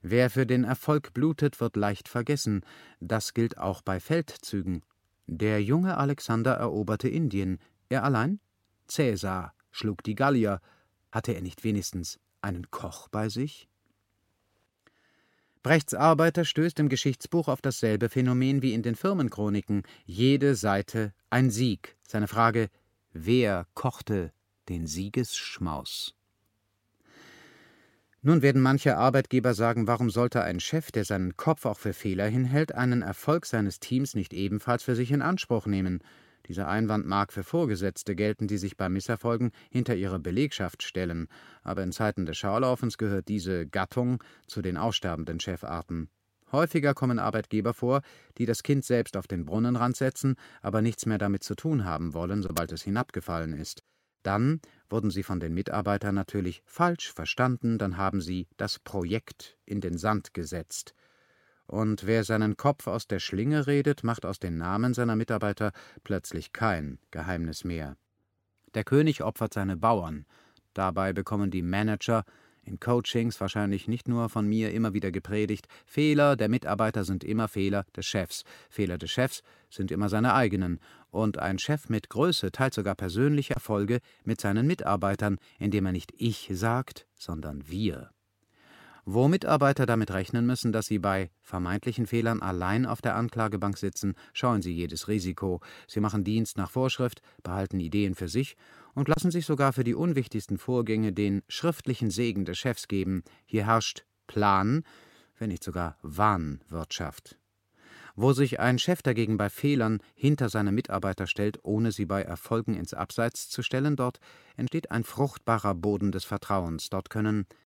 Wer für den Erfolg blutet, wird leicht vergessen. Das gilt auch bei Feldzügen. Der junge Alexander eroberte Indien. Er allein? Cäsar schlug die Gallier. Hatte er nicht wenigstens einen Koch bei sich? Brechts Arbeiter stößt im Geschichtsbuch auf dasselbe Phänomen wie in den Firmenchroniken. Jede Seite ein Sieg. Seine Frage: Wer kochte den Siegesschmaus? Nun werden manche Arbeitgeber sagen, warum sollte ein Chef, der seinen Kopf auch für Fehler hinhält, einen Erfolg seines Teams nicht ebenfalls für sich in Anspruch nehmen? Dieser Einwand mag für Vorgesetzte gelten, die sich bei Misserfolgen hinter ihre Belegschaft stellen, aber in Zeiten des Schaulaufens gehört diese Gattung zu den aussterbenden Chefarten. Häufiger kommen Arbeitgeber vor, die das Kind selbst auf den Brunnenrand setzen, aber nichts mehr damit zu tun haben wollen, sobald es hinabgefallen ist. Dann wurden sie von den Mitarbeitern natürlich falsch verstanden, dann haben sie das Projekt in den Sand gesetzt. Und wer seinen Kopf aus der Schlinge redet, macht aus den Namen seiner Mitarbeiter plötzlich kein Geheimnis mehr. Der König opfert seine Bauern. Dabei bekommen die Manager in Coachings wahrscheinlich nicht nur von mir immer wieder gepredigt: Fehler der Mitarbeiter sind immer Fehler des Chefs. Fehler des Chefs sind immer seine eigenen. Und ein Chef mit Größe teilt sogar persönliche Erfolge mit seinen Mitarbeitern, indem er nicht ich sagt, sondern wir. Wo Mitarbeiter damit rechnen müssen, dass sie bei vermeintlichen Fehlern allein auf der Anklagebank sitzen, scheuen sie jedes Risiko. Sie machen Dienst nach Vorschrift, behalten Ideen für sich und lassen sich sogar für die unwichtigsten Vorgänge den schriftlichen Segen des Chefs geben. Hier herrscht Plan, wenn nicht sogar Wahnwirtschaft. Wo sich ein Chef dagegen bei Fehlern hinter seine Mitarbeiter stellt, ohne sie bei Erfolgen ins Abseits zu stellen, dort entsteht ein fruchtbarer Boden des Vertrauens. Dort können